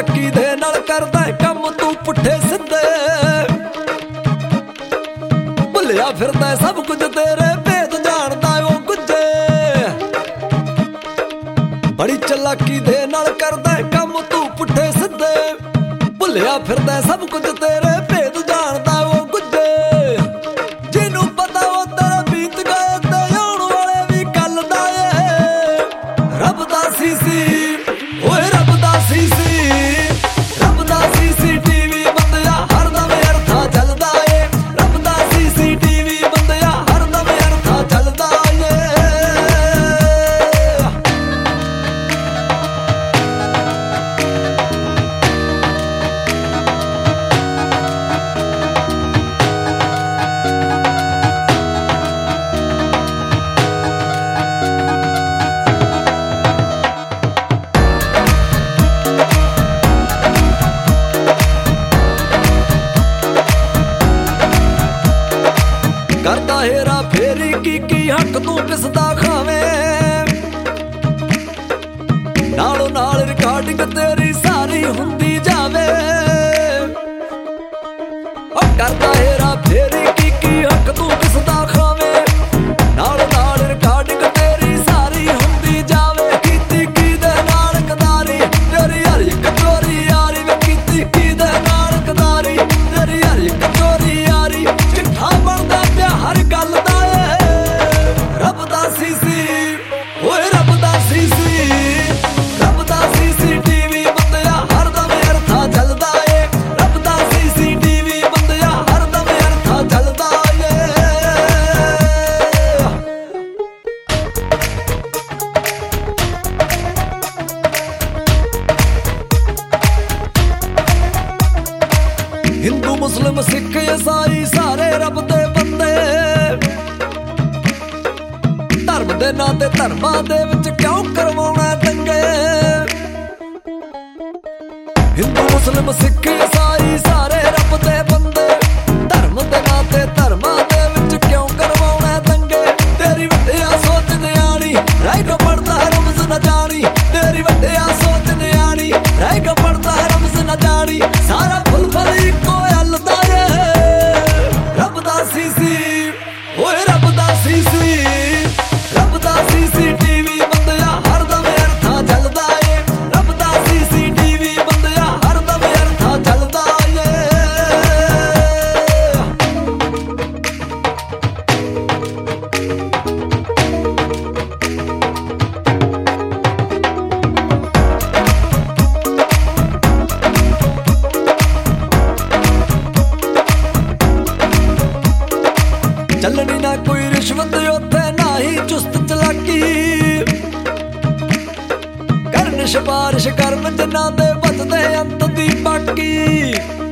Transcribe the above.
ਚਲਾਕੀ ਦੇ ਨਾਲ ਕਰਦਾ ਕੰਮ ਤੂੰ ਪੁੱਠੇ ਸਿੱਧੇ ਭੁੱਲਿਆ ਫਿਰਦਾ ਸਭ ਕੁਝ ਤੇਰੇ ਭੇਦ ਜਾਣਦਾ ਉਹ ਗੁੱਜੇ ਬੜੀ ਚਲਾਕੀ ਦੇ ਨਾਲ ਕਰਦਾ ਕੰਮ ਤੂੰ ਪੁੱਠੇ ਸਿੱਧੇ ਭੁੱਲਿਆ ਫਿਰਦਾ ਸਭ ਕੁਝ ਤੇਰੇ ਭੇਦ ਜਾਣਦਾ ਉਹ ਗੁੱਜੇ ਜਿਹਨੂੰ ਪਤਾ ਉਹ ਤੇਰਾ ਬੀਤ ਗਏ ਤੇ ਆਉਣ ਵਾਲੇ ਵੀ ਕੱਲ ਦਾ ਏ ਰੱਬ ਦਾ ਸੀਸੀ ਓਏ ਰੱਬ ਦਾ ਸੀਸੀ ਰੱਬ ਦਾ CCTV ਬੰਦਿਆ ਹਰਦਮ ਅਰਥਾ ਚੱਲਦਾ ਏ ਰੱਬ ਦਾ CCTV ਬੰਦਿਆ ਹਰਦਮ ਅਰਥਾ ਚੱਲਦਾ ਏ ਕਰਦਾ ਹੇਰਾ ਫੇਰੀ ਕੀ ਹੱਕ ਤੂੰ ਕਿਸ ਦਾ ਖਾਵੇਂ ਨਾਲੋਂ ਨਾਲ ਰਿਕਾਰਡਿੰਗ ਤੇਰੀ ਸਾਰੀ ਹੁੰਦੀ ਜਾਵੇ ਉਹ ਕਰਦਾ ਹੇਰਾ ਫੇਰੀ ਕੀ ਹੱਕ ਤੂੰ ਕਿਸ ਦਾ ਖਾਵੇਂ ਨਾਲੋਂ ਨਾਲ ਰਿਕਾਰਡਿੰਗ ਤੇਰੀ ਸਾਰੀ ਹੁੰਦੀ ਜਾਵੇ ਕੀਤੀ ਕੀ ਦੇ ਨਾਲ ਕਦਾਰੀ ਤੇਰੀ ਹਰ ਇੱਕ ਚੋਰੀ ਯਾਰੀ ਵੇ ਕੀਤੀ ਕੀ ਦੇ ਨਾਲ ਕਦਾਰੀ ਤੇਰੀ ਹਰ ਇੱਕ ਚੋਰੀ ਯਾਰੀ ਚਿੱਠਾ ਬਣਦਾ ਪਿਆ ਹਰ ਗੱਲ ਦਾ ਏ ਰੱਬ ਦਾ ਸੀਸੀ ਓਏ ਰੱਬ ਦਾ ਸੀਸੀ ਰੱਬ ਦਾ CCTV ਬੰਦਿਆ ਹਰਦਮ ਅਰਥਾ ਚੱਲਦਾ ਏ ਰੱਬ ਦਾ CCTV ਬੰਦਿਆ ਹਰਦਮ ਅਰਥਾ ਚੱਲਦਾ ਏ ਹਿੰਦੂ ਮੁਸਲਿਮ ਸਿੱਖ ਈਸਾਈ ਸਾਰੇ ਰੱਬ ਦੇ ਬੰਦੇ ਧਰਮ ਦੇ ਨਾਂ ਤੇ ਧਰਮਾਂ ਦੇ ਵਿੱਚ ਕਿਉਂ ਕਰਵਾਉਣਾ ਦੰਗੇ ਹਿੰਦੂ ਮੁਸਲਿਮ ਸਿੱਖ ਈਸਾਈ ਸਾਰੇ ਰੱਬ ਦੇ ਬੰਦੇ ਧਰਮ ਦੇ ਨਾਂ ਤੇ ਧਰਮਾਂ ਦੇ ਵਿੱਚ ਕਿਉਂ ਕਰਵਾਉਣਾ ਦੰਗੇ ਤੇਰੀ ਵੱਡਿਆ ਸੋਚ ਨਿਆਣੀ ਰਹਿ ਕੇ ਪੜਦਾ ਰਮਜ਼ ਨਾ ਜਾਣੀ ਤੇਰੀ ਵੱਡਿਆ ਸੋਚ ਨਿਆਣੀ ਰਹਿ ਕੇ ਪੜਦਾ ਰਮਜ਼ ਨਾ ਜਾਣੀ ਸਾਰਾ ਫੁੱਲ ਇੱਕੋ ਹੱਲ ਦਾ ਏ ਰੱਬ ਦਾ ਸੀਸੀ ਓਏ ਰੱਬ ਦਾ ਸੀਸੀ ਰੱਬ ਦਾ CCTV ਬੰਦਿਆ ਹਰਦਮ ਅਰਥਾ ਚੱਲਦਾ ਏ ਰੱਬ ਦਾ CCTV ਬੰਦਿਆ ਹਰਦਮ ਅਰਥਾ ਚੱਲਦਾ ਏ ਚੱਲਣੀ ਨਾ ਕੋਈ ਰਿਸ਼ਵਤ ਉੱਥੇ ਨਾ ਹੀ ਚੁਸਤ ਚਲਾਕੀ ਕਰਨ ਸਿਫਾਰਿਸ਼ ਕਰਨ ਜਿਨ੍ਹਾਂ ਦੇ ਬਚਦੇ ਅੰਤ ਦੀ ਬਾਕੀ